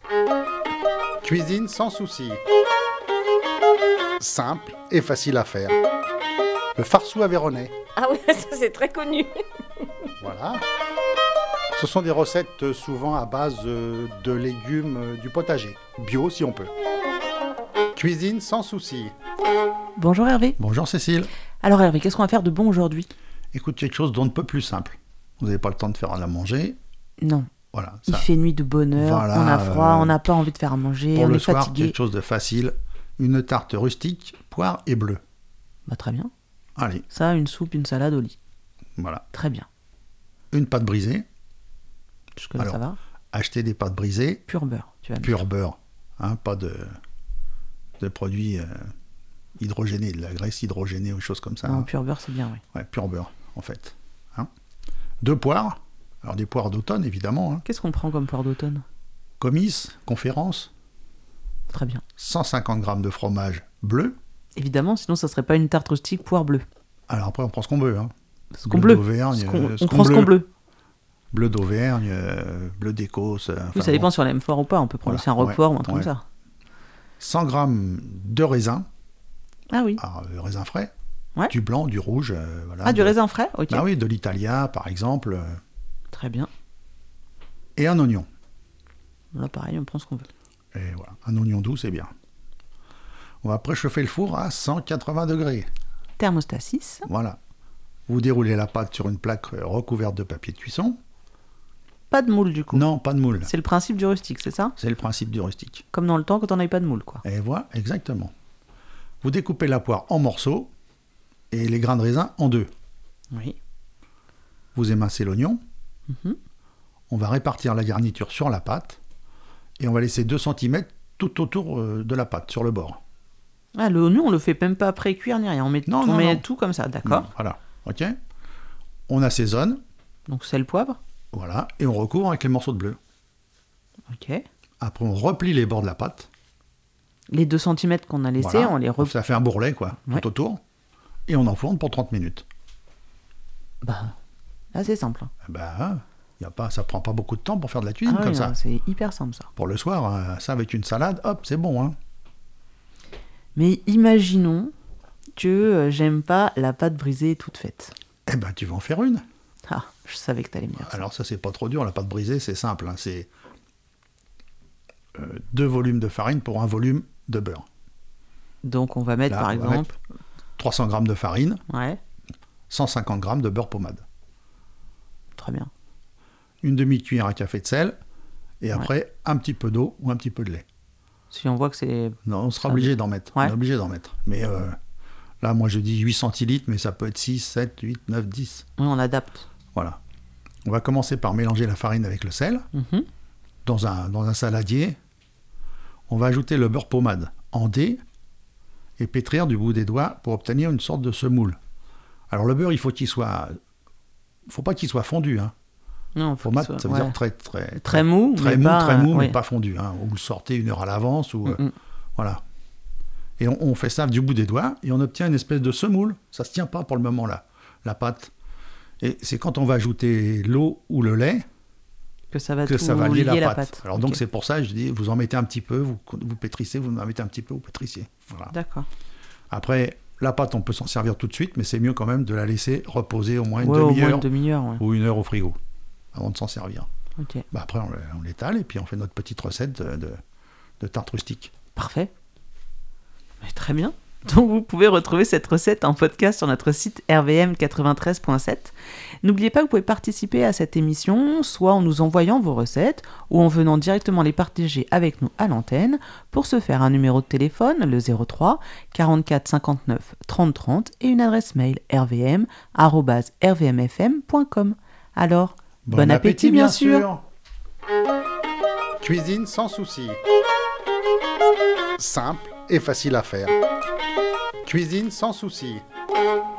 Cuisine sans souci. Simple et facile à faire. Le farceau aveyronnais. Ah oui, ça c'est très connu. Voilà. Ce sont des recettes souvent à base de légumes du potager. Bio si on peut. Cuisine sans souci. Bonjour Hervé. Bonjour Cécile. Alors Hervé, qu'est-ce qu'on va faire de bon aujourd'hui? Écoute, quelque chose d'on ne peut plus simple. Vous n'avez pas le temps de faire à manger. Non. Voilà. Il fait nuit de bonne heure, Voilà, on a froid, on n'a pas envie de faire à manger, pour on le est soir, fatigué. quelque chose de facile. Une tarte rustique, poire et bleu. Bah très bien. Allez, Ça, une soupe, une salade au lit. voilà. Très bien. Une pâte brisée. Jusque-là, Alors, ça va. Acheter des pâtes brisées, Pur beurre, tu vas me dire. pur beurre. Hein, pas de produits hydrogénés, de la graisse hydrogénée ou des choses comme ça. Non, Hein. pur beurre, c'est bien, oui. Ouais, pur beurre, en fait. Hein. 2 poires. Alors, des poires d'automne, évidemment. Hein. Qu'est-ce qu'on prend comme poire d'automne? Comice, conférence. Très bien. 150 g de fromage bleu. Évidemment, sinon ça serait pas une tarte rustique poire bleue. Alors après, on prend ce qu'on veut. Hein. Ce qu'on bleu. d'Auvergne, On prend ce qu'on bleu. Bleu d'Auvergne, bleu d'Écosse. Oui, ça dépend si on l'aime fort ou pas. On peut prendre Voilà, aussi un roquefort ou un truc ouais. comme ça. 100 g de raisin. Ah oui. Alors, raisin frais. Ouais. Du blanc, du rouge. Voilà, Ah, du raisin frais? Ok. Ah oui, de l'Italia, par exemple. Très bien. Et un oignon. Là, pareil, on prend ce qu'on veut. Et voilà, un oignon doux, c'est bien. On va préchauffer le four à 180 degrés. Thermostat 6. Voilà. Vous déroulez la pâte sur une plaque recouverte de papier de cuisson. Pas de moule, du coup. Non, pas de moule. C'est le principe du rustique, c'est ça? C'est le principe du rustique. Comme dans le temps quand on n'avait pas de moule, quoi. Et voilà, exactement. Vous découpez la poire en morceaux et les grains de raisin en 2. Oui. Vous émincez l'oignon. Mhm. On va répartir la garniture sur la pâte et on va laisser 2 cm tout autour de la pâte, sur le bord. Ah, l'oignon, on le fait même pas pré-cuire ni rien. On met, Non, on met non. tout comme ça, d'accord? Voilà, ok. On assaisonne, Donc sel, poivre. voilà, et on recouvre avec les morceaux de bleu. Ok. Après, on replie les bords de la pâte. Les 2 cm qu'on a laissés, Voilà. on les Ça fait un bourrelet, quoi, Ouais. tout autour. Et on enfourne pour 30 minutes. Bah, là, c'est simple. Hein. Eh ben, ça prend pas beaucoup de temps pour faire de la cuisine Ah comme oui, ça. non, c'est hyper simple, ça. Pour le soir, ça avec une salade, hop, c'est bon. Hein. Mais imaginons que j'aime pas la pâte brisée toute faite. Eh ben, tu vas en faire une. Ah, je savais que t'allais me dire ça. Alors ça, c'est pas trop dur. La pâte brisée, c'est simple. Hein. C'est 2 volumes de farine pour 1 volume de beurre. Donc on va mettre Là, par on va exemple... 300 g de farine, Ouais, 150 g de beurre pommade. très bien. Une demi-cuillère à café de sel. Et après, un petit peu d'eau ou un petit peu de lait. Si on voit que c'est... Non, on sera Ça obligé d'en mettre. Ouais. On est obligé d'en mettre. Mais là, moi, je dis 8 centilitres, mais ça peut être 6, 7, 8, 9, 10. Oui, on adapte. Voilà. On va commencer par mélanger la farine avec le sel. Mhm. Dans un saladier, on va ajouter le beurre pommade en dés et pétrir du bout des doigts pour obtenir une sorte de semoule. Alors le beurre, il faut pas qu'il soit fondu. Hein. Non, faut Pommade, qu'il soit- ça veut ouais. dire Très mou, très mais mou, pas... mais ouais. pas fondu. Hein. Ou le sortez 1 heure à l'avance. Ou, Mm-mm. voilà. Et on fait ça du bout des doigts et on obtient une espèce de semoule. Ça ne se tient pas pour le moment là, la pâte. Et c'est quand on va ajouter l'eau ou le lait Que ça va que tout ça va lier lier la pâte. Alors donc Ok. c'est pour ça, je dis, vous en mettez un petit peu, vous pétrissez, vous en mettez un petit peu, vous pétrissez. Voilà. D'accord. Après, la pâte, on peut s'en servir tout de suite, mais c'est mieux quand même de la laisser reposer au moins une Ouais, au moins demi-heure une demi-heure, ouais. ou 1 heure au frigo avant de s'en servir. Ok, Bah après, on l'étale et puis on fait notre petite recette de tarte rustique. parfait. Mais très bien. Donc vous pouvez retrouver cette recette en podcast sur notre site rvm93.7. N'oubliez pas que vous pouvez participer à cette émission, soit en nous envoyant vos recettes, ou en venant directement les partager avec nous à l'antenne. Pour ce faire, un numéro de téléphone, le 03 44 59 30 30, et une adresse mail rvm@rvmfm.com. Alors, bon appétit bien sûr. Cuisine sans souci. Simple et facile à faire. Cuisine sans souci.